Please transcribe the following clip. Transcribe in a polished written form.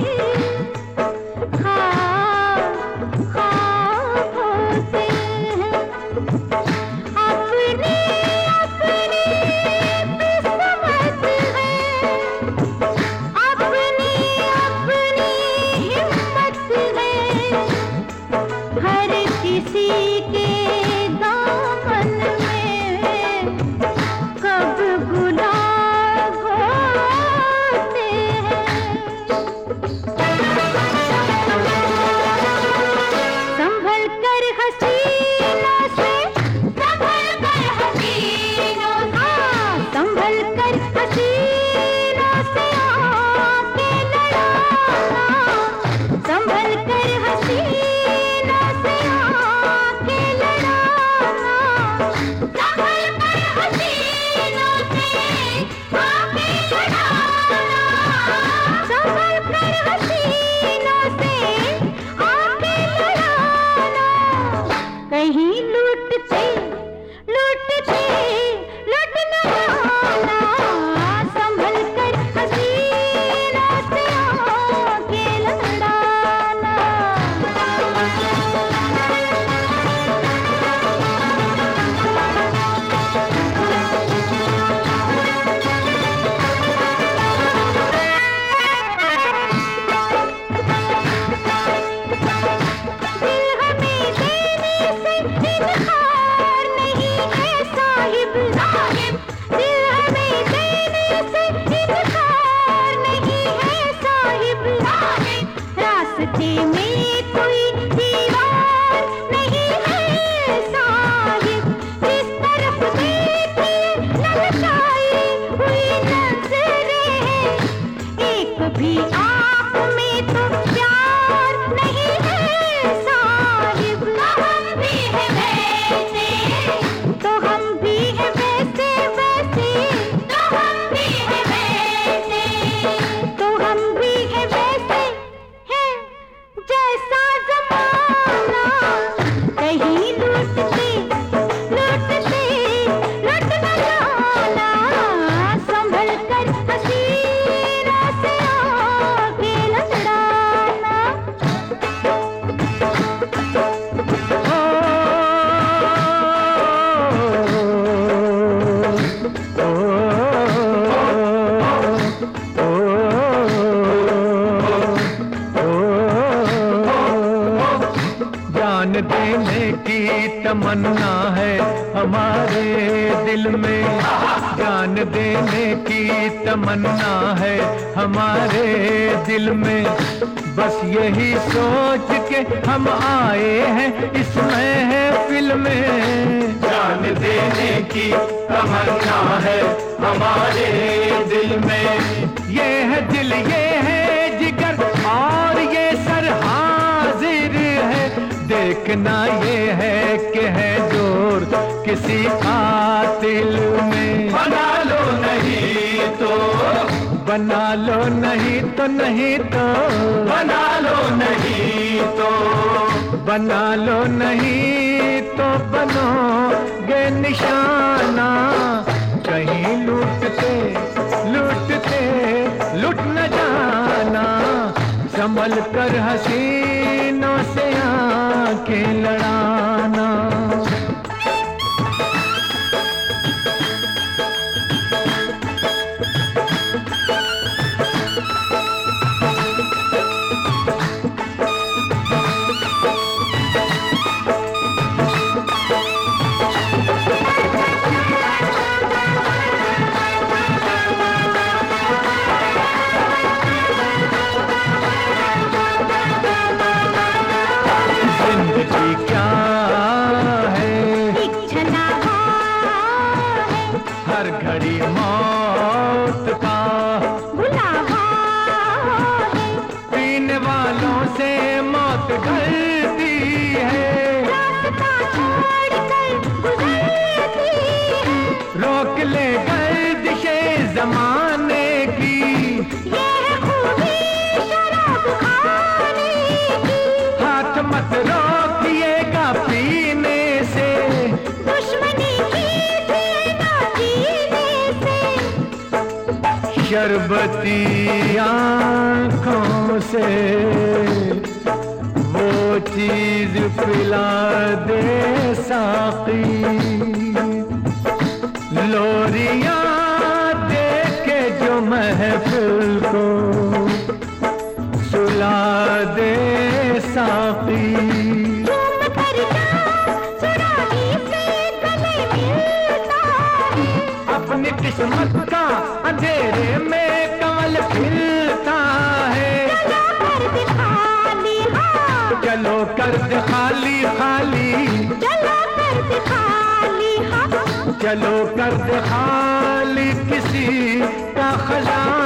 तमन्ना है हमारे दिल में, जान देने की तमन्ना है हमारे दिल में। बस यही सोच के हम आए हैं इस महफिल में। जान देने की तमन्ना है हमारे दिल में। ये है दिल, ये है जिगर और ये सर हाजिर है। देखना ये है कि है जोर किसी कातिल में। बना लो नहीं तो, बना लो नहीं तो, नहीं तो बना लो नहीं तो, बना लो नहीं तो बनोगे निशाना। कहीं लूटते लूटते लुट न जाना। संभल कर हसीनों से आंखें लड़ाना। क्या है एक छलावा है, हर घड़ी मौत का बुलावा है। पीने वालों से मौत डरती है। रास्ता छोड़ कर गुजरती है। रोक ले गर्दिशे जमाने की। ये है खूबी शराब खाने की। हाथ मत रोकिएगा पीने से। दुश्मनी कीजिए ना जीने से। शरबती आँखों से वो चीज पिला दे साकी, लोरियां दे के जो महफिल को सुला दे साकी। अपनी किस्मत का अंधेरे में कमल खिलता है। चलो कर दे खाली खाली, चलो कर दे खाली किसी का खजाना।